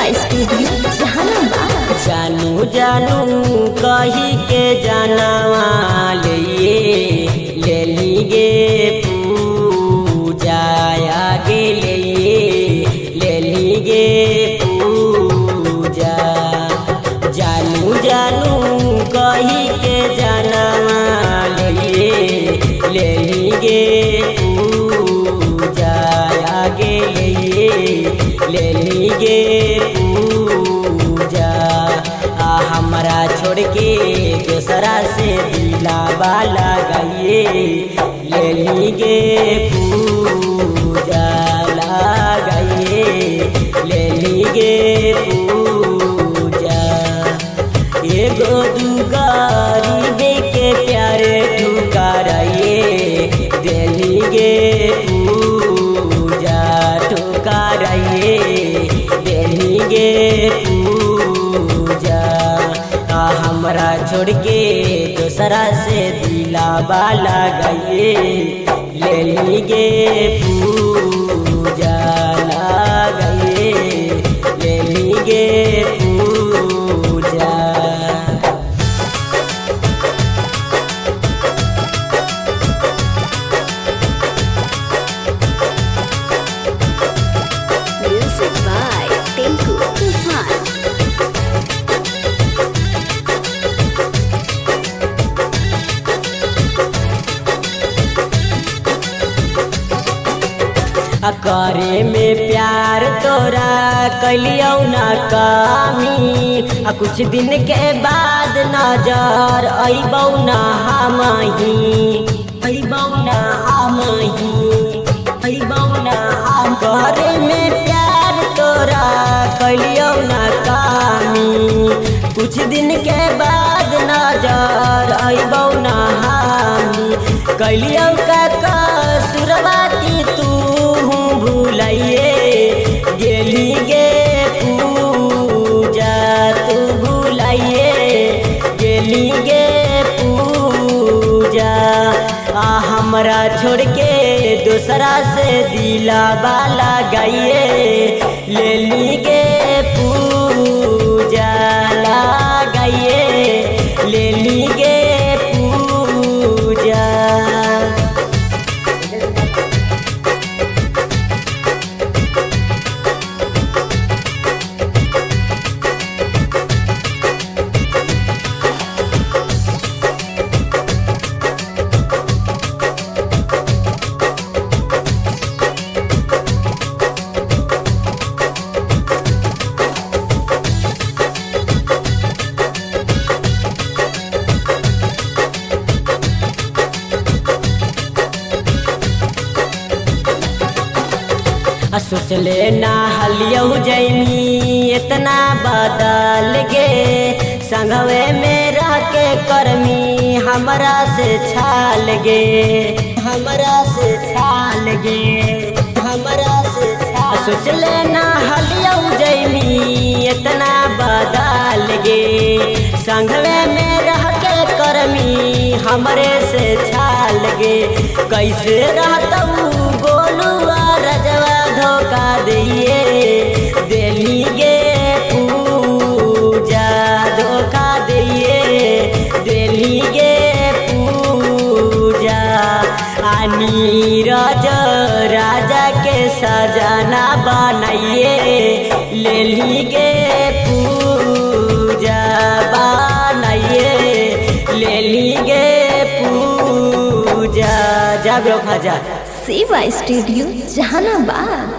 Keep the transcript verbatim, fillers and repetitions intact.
Shiva studio Jehanabad. जानू जानू कही के जानवा लिए ले ली गे पूजा आगे लिए ले ली गे पूजा। जानू जानू कही के जानवा लिए ले ली गे पूजा आगे लिए ले ली गे पूजा। आ हमरा छोड़ के दूसरा से दिला बाला गइए ले ली गे पूजा लगाइए ले ली गे पूजा। एगो दुगारी बे के प्यारे ठुकाराइए दे ली गे पूजा ठुकाराइए दे ली गे पूजा। आ हमरा छोड़ के दूसरा से दिला बाला गइए ले ली गे पूजा लगाइए ले ली गे पूजा। म्यूजिक बाय टिंकू तूफान। करे में प्यार तोरा कलियौ ना कामी। आ कुछ दिन के बाद नजर अइबौ ना हमही अइबौ ना हमही अइबौ ना हम। करे में प्यार तोरा कलियौ ना कामी। कुछ दिन के बाद नजर अइबौ ना हमी। कलियौ का कसुरवाती तू भूलाइए गेली गे पूजा तू भूलाइए गेली गे पूजा। आ हमरा छोड़ के दूसरा से दिला बाला गइए ले ली गे पूजा लगाइए ले ली गे पूजा। सोचले ना हलियौ जैनी इतना बदल गे। संगवे में रह के करमी हमरा से छाल गे हमरा से छाल गे हमरा से छाल। सोचले ना हलियौ जैनी इतना बदल गे। संगवे में रह के करमी हमरे से छाल गे। कैसे रहतौ गोलुआ रजवा धोखा दिए देली गे पूजा धोखा दिए देली गे पूजा। आ नीरज राजा के सजना बनाइए ले ली गे पूजा बनाइए ले ली गे पूजा। जा ब्रो खाजा शिवा स्टूडियो जहानाबाद।